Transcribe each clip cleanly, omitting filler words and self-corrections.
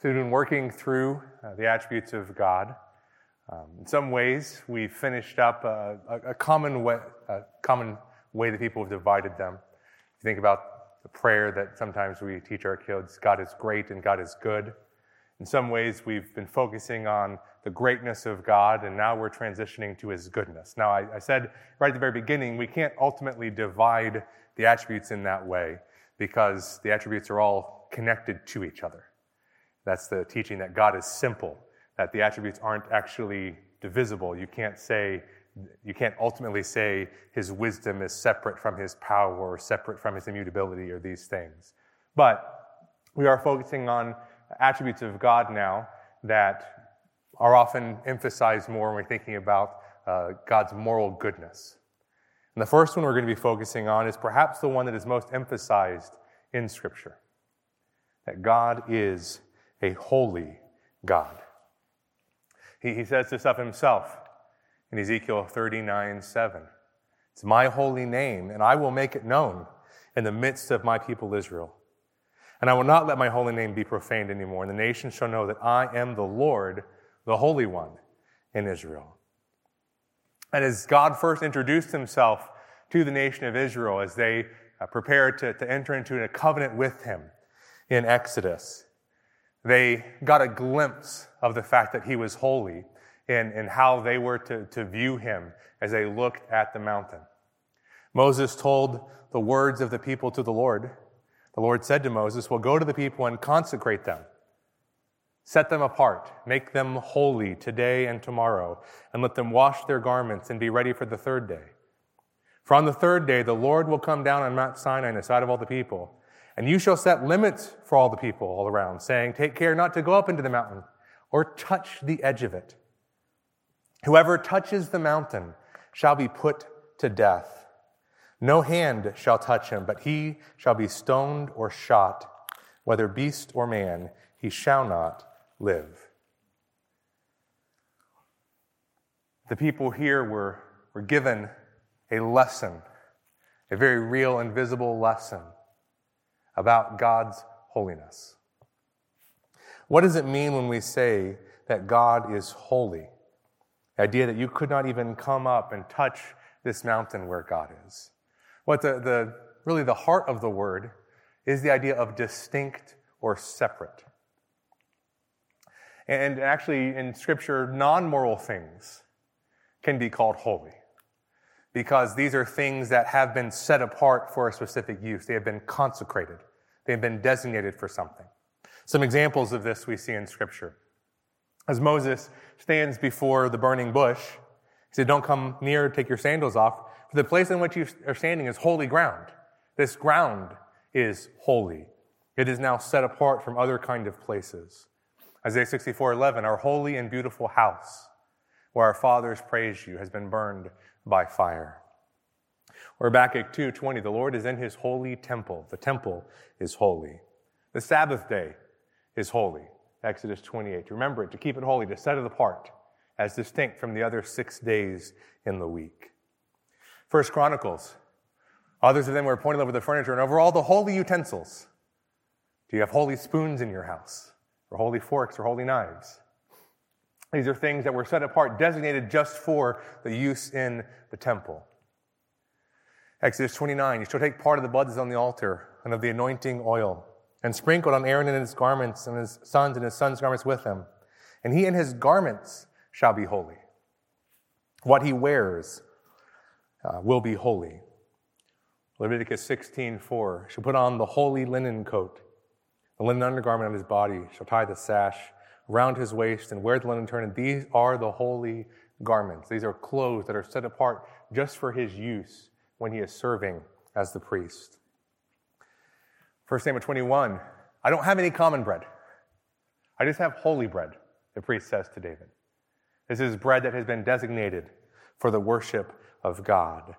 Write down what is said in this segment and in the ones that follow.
So we've been working through the attributes of God. In some ways, we've finished up a common way that people have divided them. If you think about the prayer that sometimes we teach our kids, God is great and God is good. In some ways, we've been focusing on the greatness of God, and now we're transitioning to His goodness. Now, I said right at the very beginning, we can't ultimately divide the attributes in that way because the attributes are all connected to each other. That's the teaching that God is simple, that the attributes aren't actually divisible. You can't ultimately say His wisdom is separate from His power or separate from His immutability or these things. But we are focusing on attributes of God now that are often emphasized more when we're thinking about God's moral goodness. And the first one we're going to be focusing on is perhaps the one that is most emphasized in Scripture, that God is a holy God. He says this of Himself in Ezekiel 39:7. It's my holy name, and I will make it known in the midst of my people Israel. And I will not let my holy name be profaned anymore, and the nations shall know that I am the Lord, the Holy One in Israel. And as God first introduced Himself to the nation of Israel as they prepared to enter into a covenant with Him in Exodus, they got a glimpse of the fact that He was holy and how they were to view Him as they looked at the mountain. Moses told the words of the people to the Lord. The Lord said to Moses, "Well, go to the people and consecrate them. Set them apart, make them holy today and tomorrow, and let them wash their garments and be ready for the third day. For on the third day the Lord will come down on Mount Sinai in the sight of all the people, and you shall set limits for all the people all around, saying, take care not to go up into the mountain or touch the edge of it. Whoever touches the mountain shall be put to death. No hand shall touch him, but he shall be stoned or shot, whether beast or man, he shall not live." The people here were given a lesson, a very real and visible lesson about God's holiness. What does it mean when we say that God is holy? The idea that you could not even come up and touch this mountain where God is. What really the heart of the word is the idea of distinct or separate. And actually in Scripture, non-moral things can be called holy because these are things that have been set apart for a specific use. They have been consecrated. They have been designated for something. Some examples of this we see in Scripture. As Moses stands before the burning bush, he said, "Don't come near, take your sandals off, for the place in which you are standing is holy ground." This ground is holy. It is now set apart from other kind of places. Isaiah 64:11, "Our holy and beautiful house, where our fathers praised you, has been burned by fire." Or Habakkuk 2:20, "The Lord is in His holy temple. The temple is holy." The Sabbath day is holy. Exodus 28. To remember it, to keep it holy, to set it apart as distinct from the other 6 days in the week. 1 Chronicles, others of them were appointed over the furniture and over all the holy utensils. Do you have holy spoons in your house? Or holy forks or holy knives? These are things that were set apart, designated just for the use in the temple. Exodus 29, "You shall take part of the blood that is on the altar and of the anointing oil, and sprinkle it on Aaron and his garments and his sons' garments with him. And he and his garments shall be holy. What he wears will be holy." Leviticus 16:4, "Shall put on the holy linen coat. The linen undergarment on his body shall tie the sash around his waist and wear the linen turban. These are the holy garments." These are clothes that are set apart just for his use when he is serving as the priest. 1 Samuel 21, "I don't have any common bread. I just have holy bread," the priest says to David. This is bread that has been designated for the worship of God.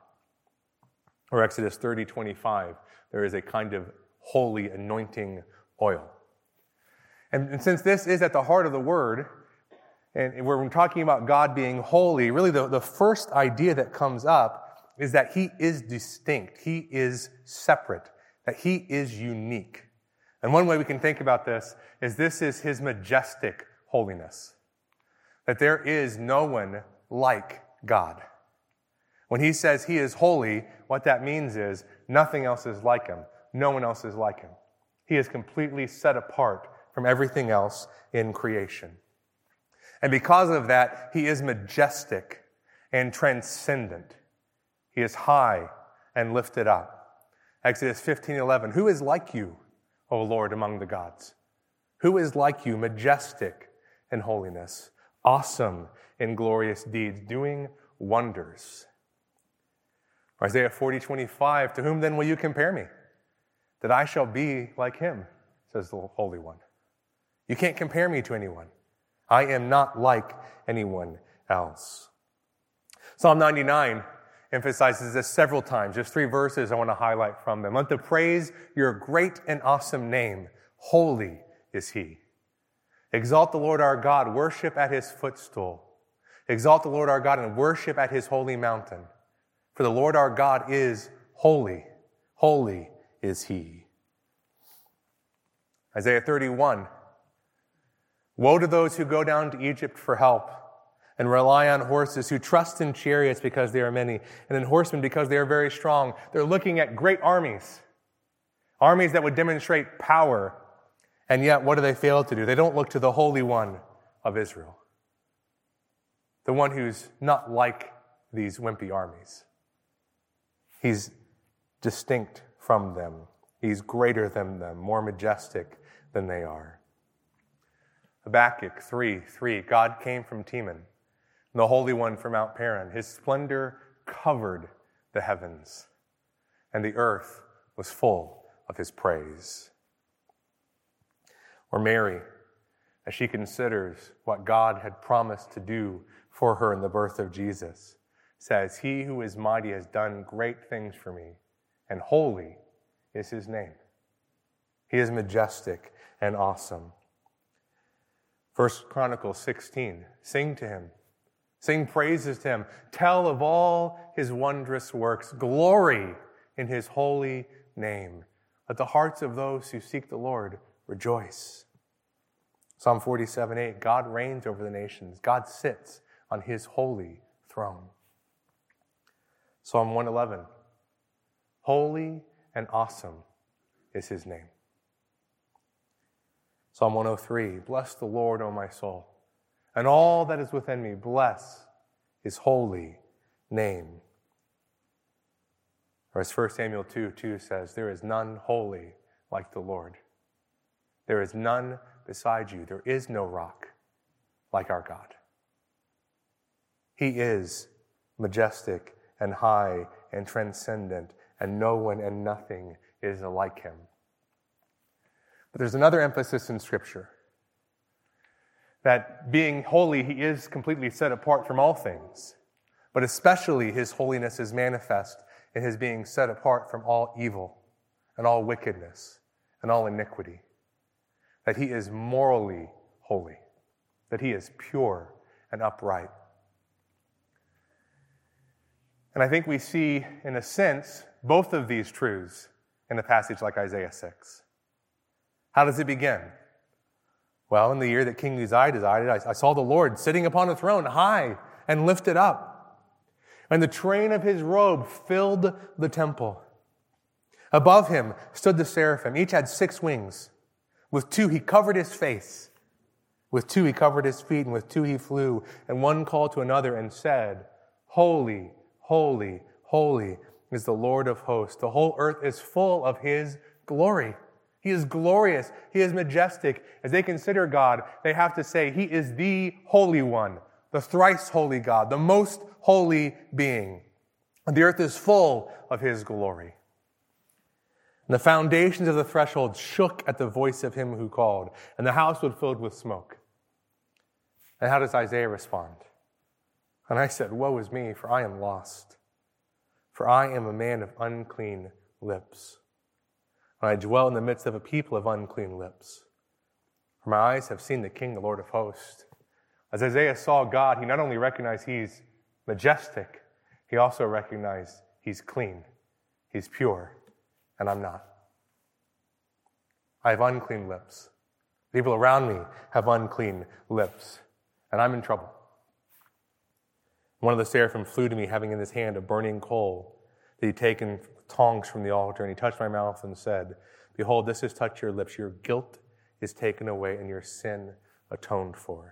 Or Exodus 30:25, "There is a kind of holy anointing oil." And since this is at the heart of the word, and we're talking about God being holy, really the first idea that comes up is that He is distinct. He is separate. That He is unique. And one way we can think about this is his majestic holiness. That there is no one like God. When he says he is holy, what that means is nothing else is like him. No one else is like him. He is completely set apart from everything else in creation. And because of that, he is majestic and transcendent. He is high and lifted up. Exodus 15:11, who is like you, O Lord, among the gods? Who is like you, majestic in holiness, awesome in glorious deeds, doing wonders? Isaiah 40:25, to whom then will you compare me? That I shall be like him, says the Holy One. You can't compare me to anyone. I am not like anyone else. Psalm 99 emphasizes this several times. There's 3 verses I want to highlight from them. Let them praise your great and awesome name. Holy is he. Exalt the Lord our God. Worship at his footstool. Exalt the Lord our God and worship at his holy mountain. For the Lord our God is holy. Holy is he. Isaiah 31. Woe to those who go down to Egypt for help and rely on horses, who trust in chariots because they are many, and in horsemen because they are very strong. They're looking at great armies, armies that would demonstrate power. And yet, what do they fail to do? They don't look to the Holy One of Israel, the one who's not like these wimpy armies. He's distinct from them. He's greater than them, more majestic than they are. Habakkuk 3:3, God came from Teman, the Holy One from Mount Paran. His splendor covered the heavens, and the earth was full of his praise. Or Mary, as she considers what God had promised to do for her in the birth of Jesus, says, he who is mighty has done great things for me, and holy is his name. He is majestic and awesome. 1 Chronicles 16, sing to him. Sing praises to him. Tell of all his wondrous works. Glory in his holy name. Let the hearts of those who seek the Lord rejoice. Psalm 47:8, God reigns over the nations. God sits on his holy throne. Psalm 111, holy and awesome is his name. Psalm 103, bless the Lord, O my soul, and all that is within me, bless his holy name. Or as 1 Samuel 2:2 says, there is none holy like the Lord. There is none beside you. There is no rock like our God. He is majestic and high and transcendent, and no one and nothing is like him. But there's another emphasis in Scripture, that being holy, he is completely set apart from all things, but especially his holiness is manifest in his being set apart from all evil and all wickedness and all iniquity, that he is morally holy, that he is pure and upright. And I think we see, in a sense, both of these truths in a passage like Isaiah 6. How does it begin? Well, in the year that King Uzziah died, I saw the Lord sitting upon a throne, high and lifted up, and the train of his robe filled the temple. Above him stood the seraphim. Each had 6 wings. With 2 he covered his face. With 2 he covered his feet, and with 2 he flew. And one called to another and said, holy, holy, holy is the Lord of hosts. The whole earth is full of his glory. He is glorious. He is majestic. As they consider God, they have to say, he is the Holy One, the thrice holy God, the most holy being. And the earth is full of his glory. And the foundations of the threshold shook at the voice of him who called, and the house was filled with smoke. And how does Isaiah respond? And I said, woe is me, for I am lost. For I am a man of unclean lips. And I dwell in the midst of a people of unclean lips. For my eyes have seen the King, the Lord of hosts. As Isaiah saw God, he not only recognized he's majestic, he also recognized he's clean, he's pure, and I'm not. I have unclean lips. People around me have unclean lips, and I'm in trouble. One of the seraphim flew to me, having in his hand a burning coal that he'd taken tongs from the altar, and he touched my mouth and said, Behold, this has touched your lips. Your guilt is taken away and your sin atoned for.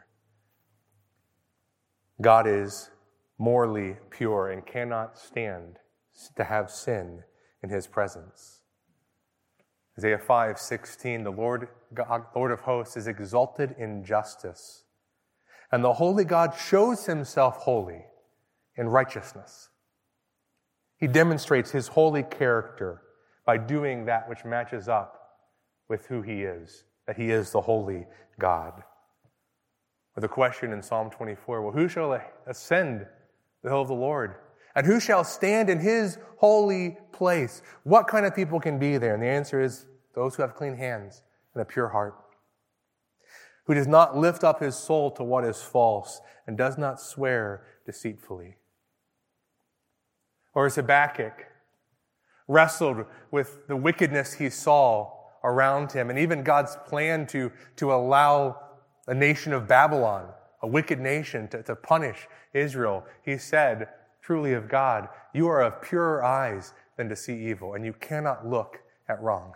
God is morally pure and cannot stand to have sin in his presence. Isaiah 5:16, the Lord of hosts is exalted in justice, and the holy God shows himself holy in righteousness. He demonstrates his holy character by doing that which matches up with who he is, that he is the holy God. With a question in Psalm 24, well, who shall ascend the hill of the Lord? And who shall stand in his holy place? What kind of people can be there? And the answer is those who have clean hands and a pure heart, who does not lift up his soul to what is false and does not swear deceitfully. Or as Habakkuk wrestled with the wickedness he saw around him, and even God's plan to allow a nation of Babylon, a wicked nation, to punish Israel. He said, truly of God, you are of purer eyes than to see evil, and you cannot look at wrong.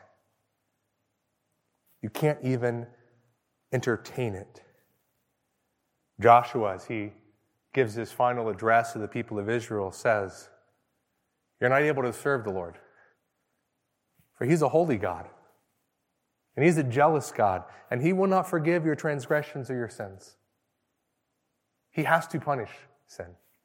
You can't even entertain it. Joshua, as he gives his final address to the people of Israel, says, you're not able to serve the Lord, for he's a holy God. And he's a jealous God, and he will not forgive your transgressions or your sins. He has to punish sin.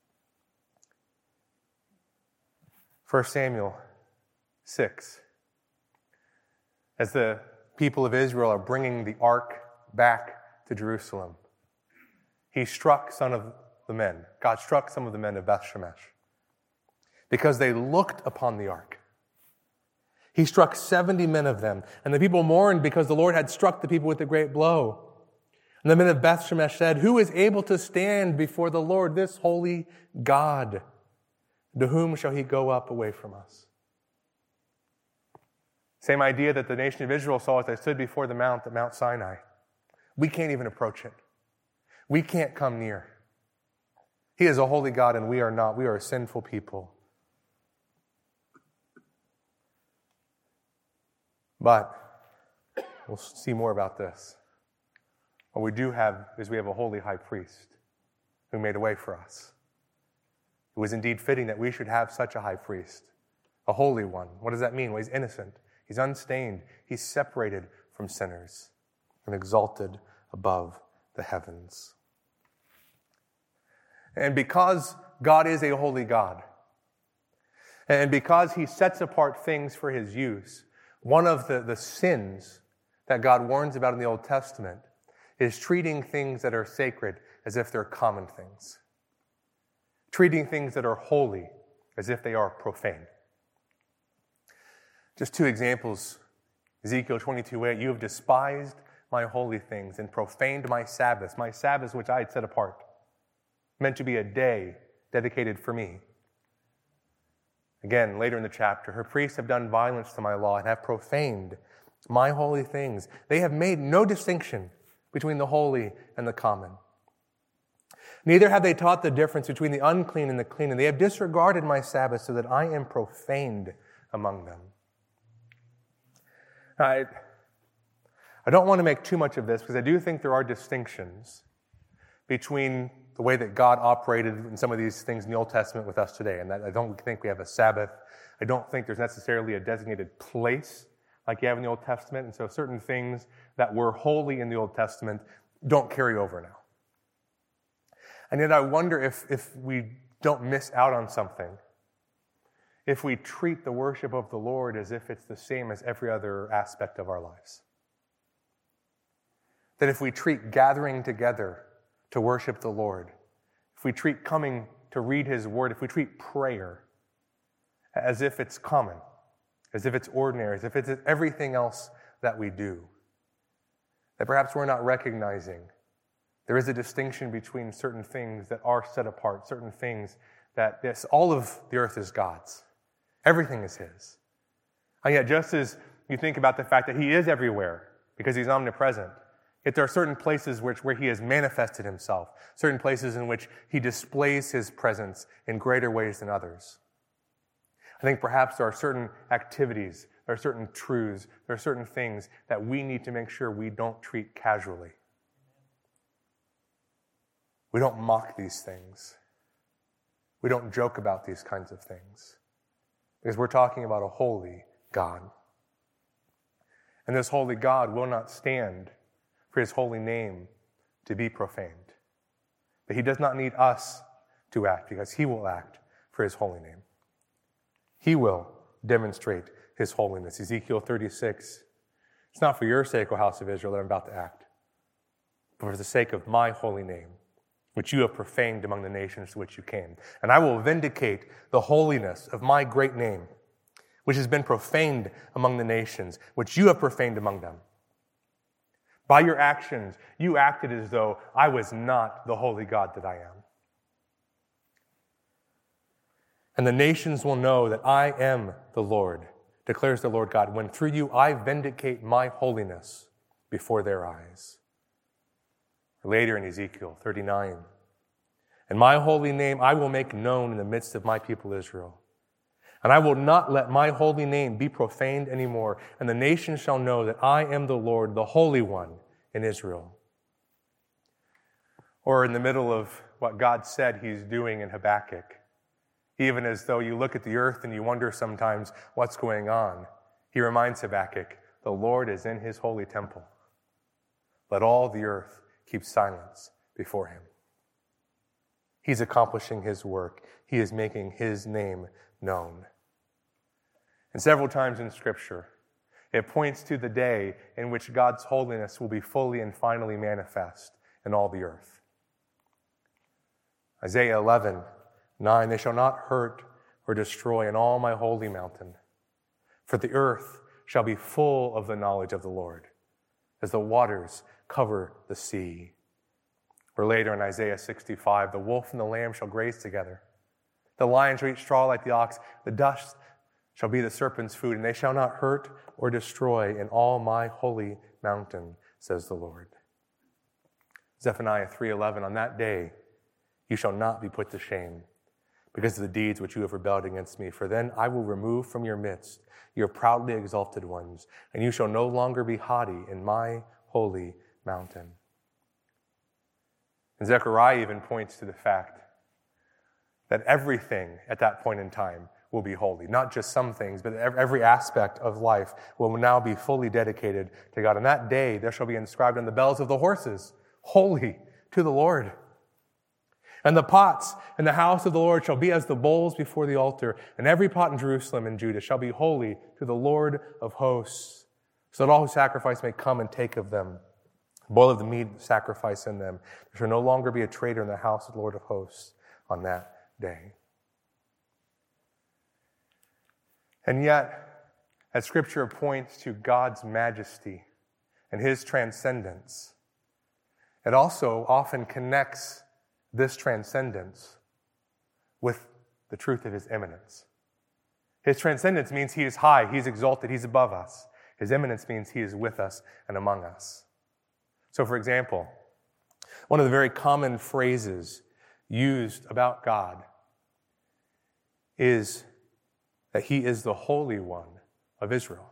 1 Samuel 6. As the people of Israel are bringing the ark back to Jerusalem, he struck some of the men. God struck some of the men of Beth Shemesh because they looked upon the ark. He struck 70 men of them, and the people mourned because the Lord had struck the people with a great blow. And the men of Beth Shemesh said, who is able to stand before the Lord, this holy God? To whom shall he go up away from us? Same idea that the nation of Israel saw as they stood before the mount at Mount Sinai. We can't even approach it. We can't come near. He is a holy God, and we are not. We are a sinful people. But we'll see more about this. What we do have is we have a holy high priest who made a way for us. It was indeed fitting that we should have such a high priest, a holy one. What does that mean? Well, he's innocent. He's unstained. He's separated from sinners and exalted above the heavens. And because God is a holy God, and because he sets apart things for his use, one of the sins that God warns about in the Old Testament is treating things that are sacred as if they're common things. Treating things that are holy as if they are profane. Just two examples. Ezekiel 22:8, you have despised my holy things and profaned my Sabbaths which I had set apart, meant to be a day dedicated for me. Again, later in the chapter, her priests have done violence to my law and have profaned my holy things. They have made no distinction between the holy and the common. Neither have they taught the difference between the unclean and the clean, and they have disregarded my Sabbath so that I am profaned among them. I don't want to make too much of this because I do think there are distinctions between the way that God operated in some of these things in the Old Testament with us today. And that I don't think we have a Sabbath. I don't think there's necessarily a designated place like you have in the Old Testament. And so certain things that were holy in the Old Testament don't carry over now. And yet I wonder if we don't miss out on something if we treat the worship of the Lord as if it's the same as every other aspect of our lives. That if we treat gathering together to worship the Lord, if we treat coming to read his word, if we treat prayer as if it's common, as if it's ordinary, as if it's everything else that we do, that perhaps we're not recognizing there is a distinction between certain things that are set apart, certain things that all of the earth is God's. Everything is his. And yet just as you think about the fact that he is everywhere because he's omnipresent. Yet there are certain places where he has manifested himself, certain places in which he displays his presence in greater ways than others. I think perhaps there are certain activities, there are certain truths, there are certain things that we need to make sure we don't treat casually. We don't mock these things. We don't joke about these kinds of things. Because we're talking about a holy God. And this holy God will not stand for his holy name to be profaned. But he does not need us to act, because he will act for his holy name. He will demonstrate his holiness. Ezekiel 36. It's not for your sake, O house of Israel, that I'm about to act, but for the sake of my holy name, which you have profaned among the nations to which you came. And I will vindicate the holiness of my great name, which has been profaned among the nations, which you have profaned among them. By your actions, you acted as though I was not the holy God that I am. And the nations will know that I am the Lord, declares the Lord God, when through you I vindicate my holiness before their eyes. Later in Ezekiel 39, and my holy name I will make known in the midst of my people Israel. And I will not let my holy name be profaned anymore, and the nations shall know that I am the Lord, the Holy One in Israel. Or in the middle of what God said he's doing in Habakkuk, even as though you look at the earth and you wonder sometimes what's going on, he reminds Habakkuk, the Lord is in his holy temple. Let all the earth keep silence before him. He's accomplishing his work. He is making his name known. And several times in Scripture, it points to the day in which God's holiness will be fully and finally manifest in all the earth. Isaiah 11:9, they shall not hurt or destroy in all my holy mountain, for the earth shall be full of the knowledge of the Lord, as the waters cover the sea. Or later in Isaiah 65, the wolf and the lamb shall graze together. The lion shall eat straw like the ox. The dust shall be the serpent's food, and they shall not hurt or destroy in all my holy mountain, says the Lord. Zephaniah 3:11, on that day you shall not be put to shame because of the deeds which you have rebelled against me. For then I will remove from your midst your proudly exalted ones, and you shall no longer be haughty in my holy mountain. And Zechariah even points to the fact that everything at that point in time will be holy. Not just some things, but every aspect of life will now be fully dedicated to God. On that day, there shall be inscribed on the bells of the horses, holy to the Lord. And the pots in the house of the Lord shall be as the bowls before the altar, and every pot in Jerusalem and Judah shall be holy to the Lord of hosts, so that all who sacrifice may come and take of them. Boil of the meat, sacrifice in them. There shall no longer be a traitor in the house of the Lord of hosts on that day. And yet, as Scripture points to God's majesty and his transcendence, it also often connects this transcendence with the truth of his immanence. His transcendence means he is high, he's exalted, he's above us. His immanence means he is with us and among us. So, for example, one of the very common phrases used about God is that he is the Holy One of Israel.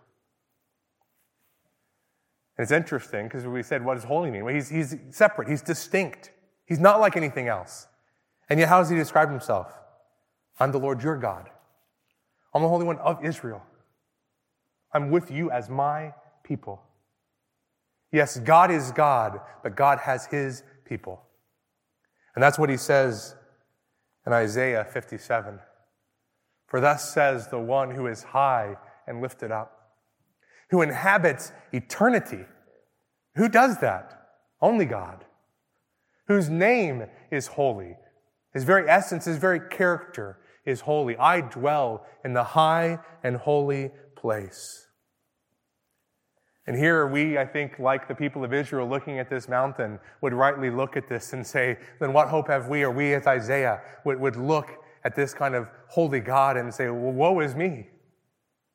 And it's interesting because we said, what does holy mean? Well, he's separate, he's distinct. He's not like anything else. And yet, how does he describe himself? I'm the Lord your God. I'm the Holy One of Israel. I'm with you as my people. Yes, God is God, but God has his people. And that's what he says in Isaiah 57. For thus says the one who is high and lifted up, who inhabits eternity. Who does that? Only God. Whose name is holy. His very essence, his very character is holy. I dwell in the high and holy place. And here we, I think, like the people of Israel looking at this mountain, would rightly look at this and say, then what hope have we? Or we as Isaiah would look at this kind of holy God and say, well, woe is me.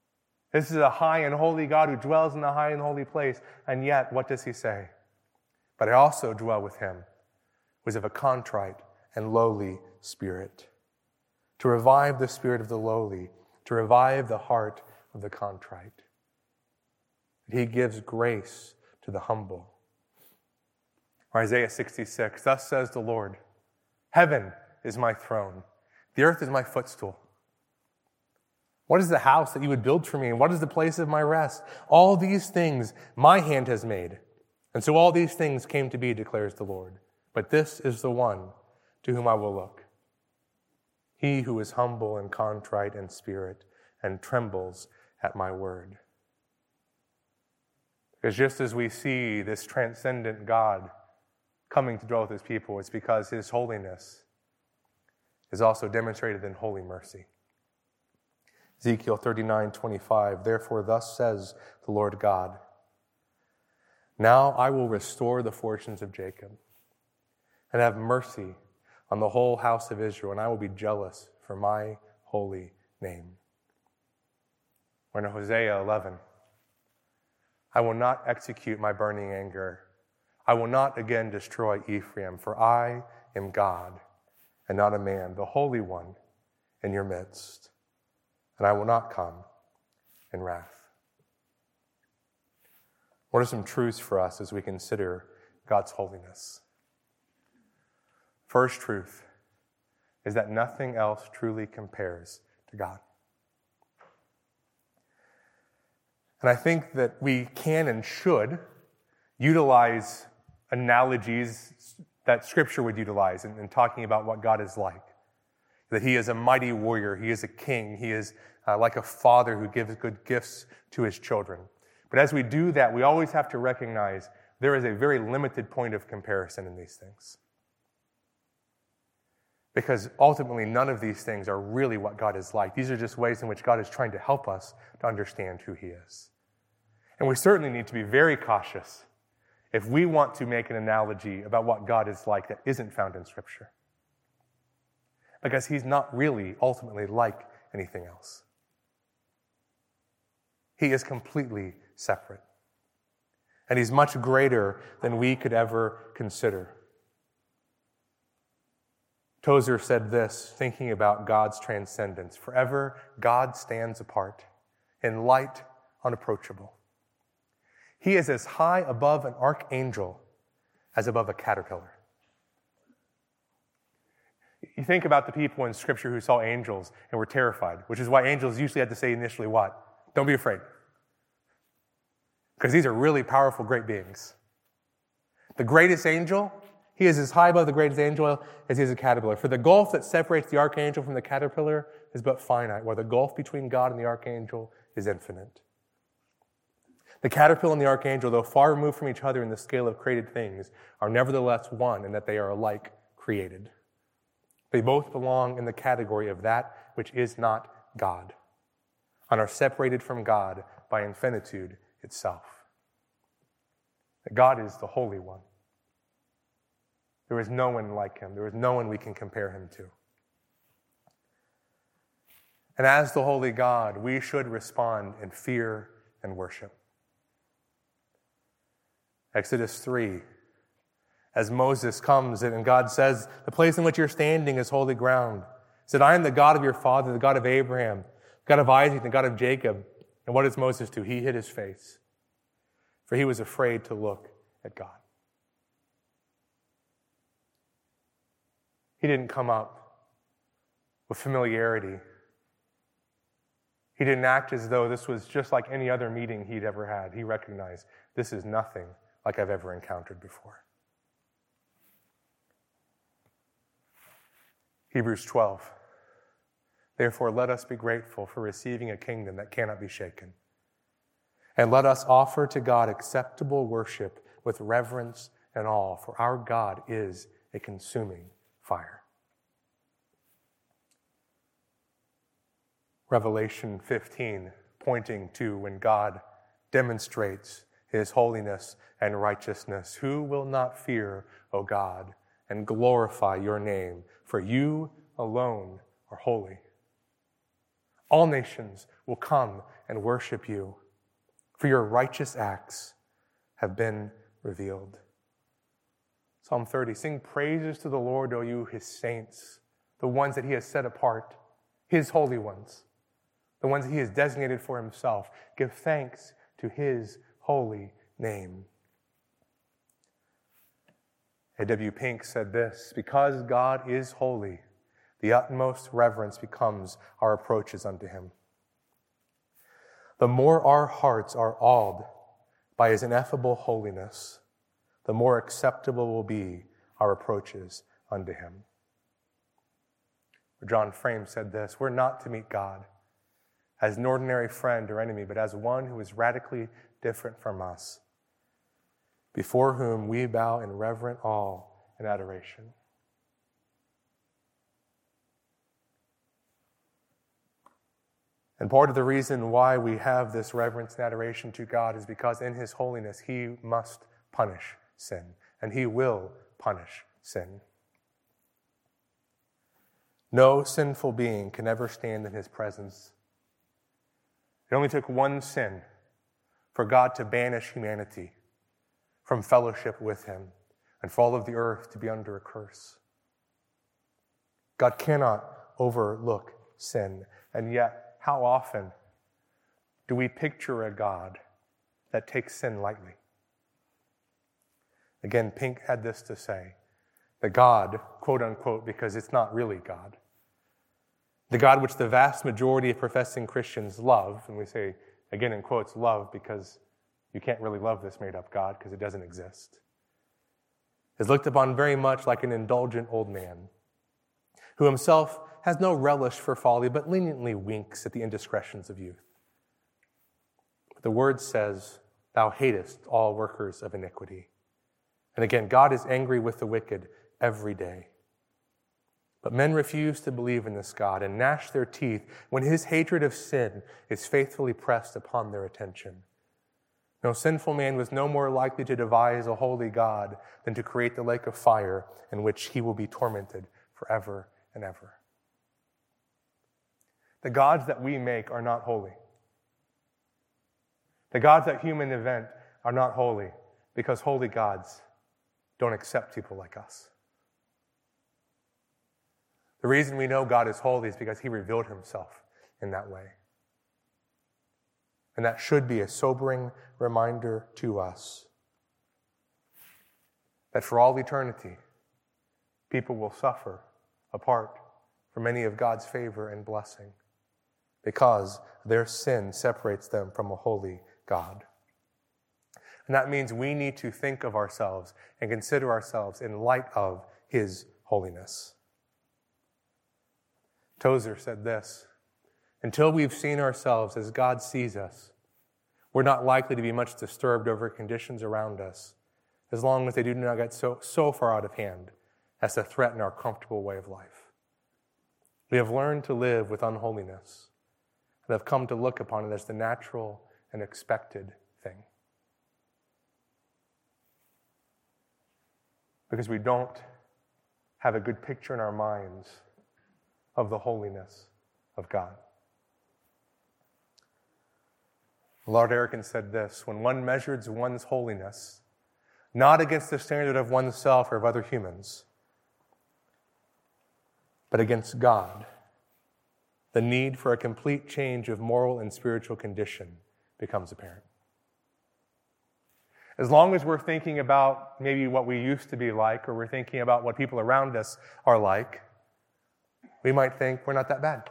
This is a high and holy God who dwells in the high and holy place. And yet, what does he say? But I also dwell with him, who is of a contrite and lowly spirit, to revive the spirit of the lowly, to revive the heart of the contrite. He gives grace to the humble. Or Isaiah 66, thus says the Lord, heaven is my throne, the earth is my footstool. What is the house that you would build for me, and what is the place of my rest? All these things my hand has made. And so all these things came to be, declares the Lord. But this is the one to whom I will look. He who is humble and contrite in spirit and trembles at my word. Because just as we see this transcendent God coming to dwell with his people, it's because his holiness is also demonstrated in holy mercy. Ezekiel 39:25, therefore thus says the Lord God, now I will restore the fortunes of Jacob and have mercy on the whole house of Israel, and I will be jealous for my holy name. Or in Hosea 11, I will not execute my burning anger. I will not again destroy Ephraim, for I am God and not a man, the Holy One in your midst, and I will not come in wrath. What are some truths for us as we consider God's holiness? First truth is that nothing else truly compares to God. And I think that we can and should utilize analogies that Scripture would utilize in talking about what God is like. That he is a mighty warrior, he is a king, he is like a father who gives good gifts to his children. But as we do that, we always have to recognize there is a very limited point of comparison in these things. Because ultimately, none of these things are really what God is like. These are just ways in which God is trying to help us to understand who he is. And we certainly need to be very cautious if we want to make an analogy about what God is like that isn't found in Scripture. Because he's not really ultimately like anything else. He is completely separate. And he's much greater than we could ever consider. Tozer said this, thinking about God's transcendence. Forever, God stands apart, in light unapproachable. He is as high above an archangel as above a caterpillar. You think about the people in Scripture who saw angels and were terrified, which is why angels usually had to say initially what? Don't be afraid. Because these are really powerful, great beings. The greatest angel, he is as high above the greatest angel as he is a caterpillar. For the gulf that separates the archangel from the caterpillar is but finite, while the gulf between God and the archangel is infinite. The caterpillar and the archangel, though far removed from each other in the scale of created things, are nevertheless one in that they are alike created. They both belong in the category of that which is not God, and are separated from God by infinitude itself. That God is the Holy One. There is no one like him. There is no one we can compare him to. And as the holy God, we should respond in fear and worship. Exodus 3, as Moses comes and God says, the place in which you're standing is holy ground. He said, I am the God of your father, the God of Abraham, the God of Isaac, the God of Jacob. And what does Moses do? He hid his face, for he was afraid to look at God. He didn't come up with familiarity. He didn't act as though this was just like any other meeting he'd ever had. He recognized this is nothing like I've ever encountered before. Hebrews 12. Therefore, let us be grateful for receiving a kingdom that cannot be shaken. And let us offer to God acceptable worship with reverence and awe, for our God is a consuming fire. Revelation 15, pointing to when God demonstrates his holiness and righteousness. Who will not fear, O God, and glorify your name? For you alone are holy. All nations will come and worship you, for your righteous acts have been revealed. Psalm 30, sing praises to the Lord, O you, his saints, the ones that he has set apart, his holy ones, the ones that he has designated for himself. Give thanks to his holy name. A.W. Pink said this, because God is holy, the utmost reverence becomes our approaches unto him. The more our hearts are awed by his ineffable holiness, the more acceptable will be our approaches unto him. John Frame said this, we're not to meet God as an ordinary friend or enemy, but as one who is radically different from us, before whom we bow in reverent awe and adoration. And part of the reason why we have this reverence and adoration to God is because in his holiness, he must punish sin, and he will punish sin. No sinful being can ever stand in his presence. It only took one sin for God to banish humanity from fellowship with him and for all of the earth to be under a curse. God cannot overlook sin, and yet how often do we picture a God that takes sin lightly? Again, Pink had this to say, the God, quote unquote, because it's not really God, the God which the vast majority of professing Christians love, and we say, again in quotes, love because you can't really love this made-up God because it doesn't exist, is looked upon very much like an indulgent old man who himself has no relish for folly, but leniently winks at the indiscretions of youth. But the word says, thou hatest all workers of iniquity. And again, God is angry with the wicked every day. But men refuse to believe in this God and gnash their teeth when his hatred of sin is faithfully pressed upon their attention. No sinful man was no more likely to devise a holy God than to create the lake of fire in which he will be tormented forever and ever. The gods that we make are not holy. The gods that human invent are not holy because holy gods don't accept people like us. The reason we know God is holy is because he revealed himself in that way. And that should be a sobering reminder to us that for all eternity, people will suffer apart from any of God's favor and blessing because their sin separates them from a holy God. And that means we need to think of ourselves and consider ourselves in light of his holiness. Tozer said this, until we've seen ourselves as God sees us, we're not likely to be much disturbed over conditions around us, as long as they do not get so far out of hand as to threaten our comfortable way of life. We have learned to live with unholiness and have come to look upon it as the natural and expected thing. Because we don't have a good picture in our minds of the holiness of God. Lord Erican said this, when one measures one's holiness, not against the standard of oneself or of other humans, but against God, the need for a complete change of moral and spiritual condition becomes apparent. As long as we're thinking about maybe what we used to be like, or we're thinking about what people around us are like, we might think we're not that bad.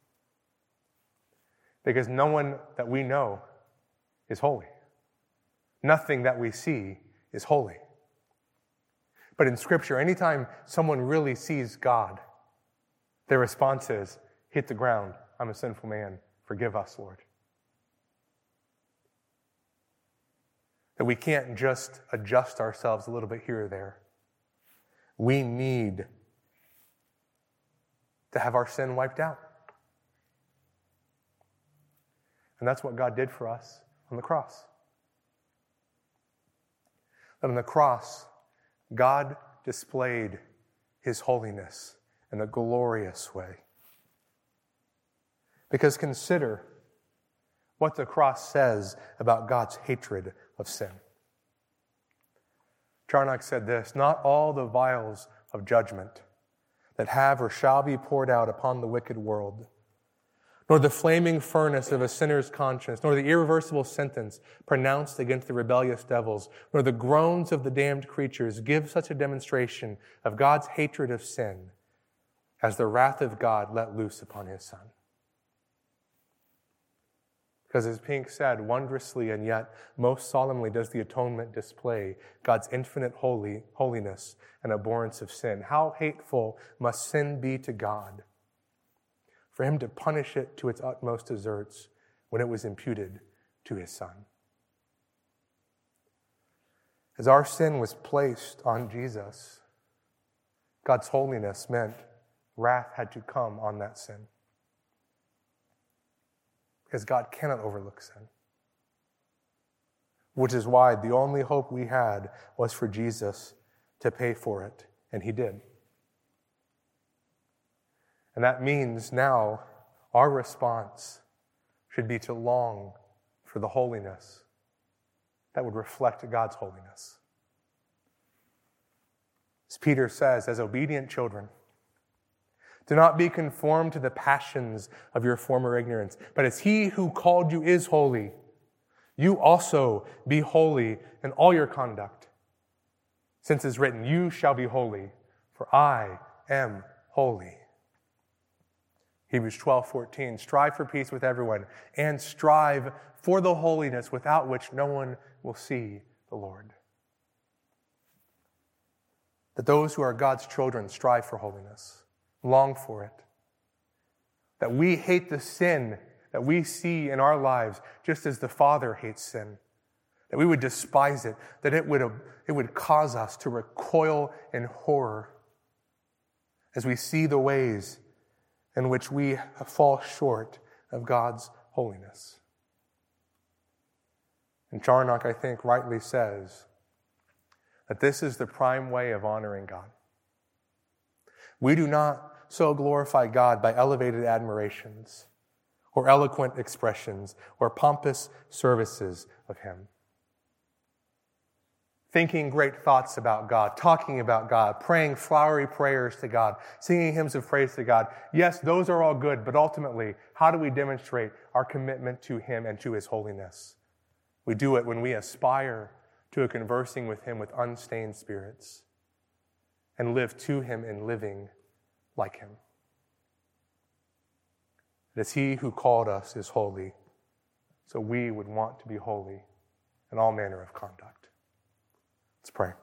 Because no one that we know is holy. Nothing that we see is holy. But in Scripture, anytime someone really sees God, their response is, hit the ground, I'm a sinful man, forgive us, Lord. That we can't just adjust ourselves a little bit here or there. We need to have our sin wiped out. And that's what God did for us on the cross. That on the cross, God displayed his holiness in a glorious way. Because consider what the cross says about God's hatred of sin. Charnock said this, "Not all the vials of judgment that have or shall be poured out upon the wicked world, nor the flaming furnace of a sinner's conscience, nor the irreversible sentence pronounced against the rebellious devils, nor the groans of the damned creatures give such a demonstration of God's hatred of sin as the wrath of God let loose upon his Son." Because as Pink said, wondrously and yet most solemnly does the atonement display God's infinite holiness and abhorrence of sin. How hateful must sin be to God for him to punish it to its utmost deserts when it was imputed to his Son. As our sin was placed on Jesus, God's holiness meant wrath had to come on that sin. Because God cannot overlook sin. Which is why the only hope we had was for Jesus to pay for it, and he did. And that means now our response should be to long for the holiness that would reflect God's holiness. As Peter says, as obedient children, do not be conformed to the passions of your former ignorance, but as he who called you is holy, you also be holy in all your conduct. Since it is written, you shall be holy, for I am holy. Hebrews 12:14, strive for peace with everyone, and strive for the holiness without which no one will see the Lord. That those who are God's children strive for holiness, long for it. That we hate the sin that we see in our lives just as the Father hates sin. That we would despise it, that it would cause us to recoil in horror as we see the ways in which we fall short of God's holiness. And Charnock, I think, rightly says that this is the prime way of honoring God. We do not so glorify God by elevated admirations or eloquent expressions or pompous services of him. Thinking great thoughts about God, talking about God, praying flowery prayers to God, singing hymns of praise to God. Yes, those are all good, but ultimately, how do we demonstrate our commitment to him and to his holiness? We do it when we aspire to a conversing with him with unstained spirits and live to him in living like him. It is he who called us is holy, so we would want to be holy in all manner of conduct. Let's pray.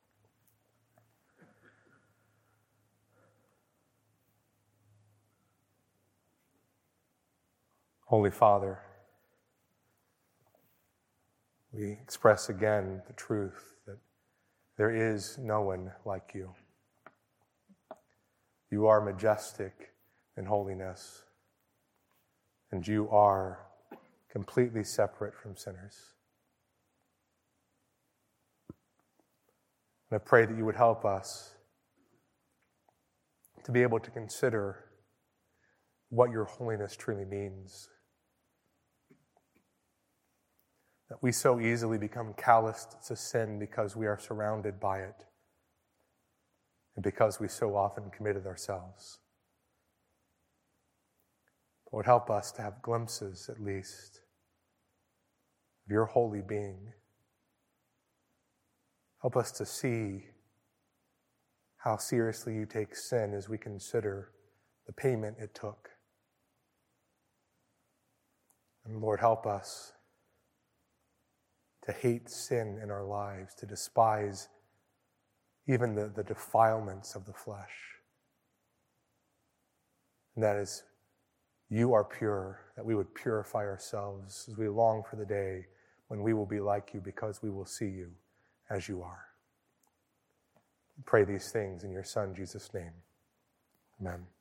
Holy Father, we express again the truth that there is no one like you. You are majestic in holiness, and you are completely separate from sinners. And I pray that you would help us to be able to consider what your holiness truly means. That we so easily become calloused to sin because we are surrounded by it and because we so often commit it ourselves. Lord, help us to have glimpses, at least, of your holy being. Help us to see how seriously you take sin as we consider the payment it took. And Lord, help us to hate sin in our lives, to despise even the defilements of the flesh. And that is, you are pure, that we would purify ourselves as we long for the day when we will be like you because we will see you as you are. We pray these things in your Son, Jesus' name. Amen.